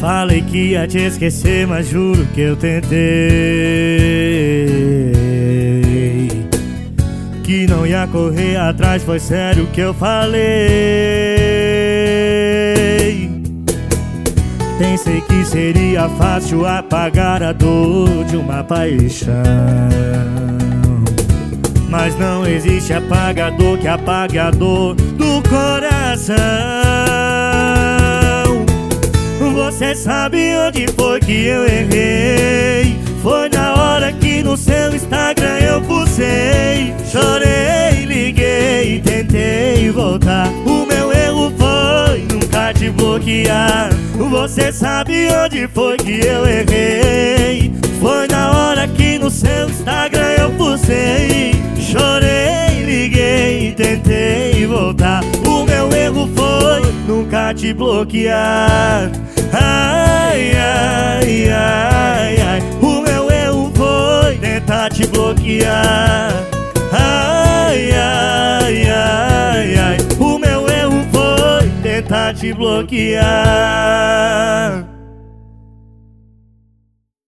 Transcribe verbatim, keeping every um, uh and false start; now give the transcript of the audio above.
Falei que ia te esquecer, mas juro que eu tentei. Que não ia correr atrás, foi sério que eu falei. Pensei que seria fácil apagar a dor de uma paixão, mas não existe apagador que apague a dor do coração. Você sabe onde foi que eu errei? Foi na hora que no seu Instagram eu fucei. Chorei, liguei, tentei voltar. O meu erro foi nunca te bloquear. Você sabe onde foi que eu errei? Foi na hora que no seu Instagram eu fucei. Chorei, liguei, tentei voltar. O meu erro foi nunca te bloquear. Ai, ai, ai, ai. O meu erro foi tentar te bloquear. Ai, ai, ai, ai. O meu erro foi tentar te bloquear.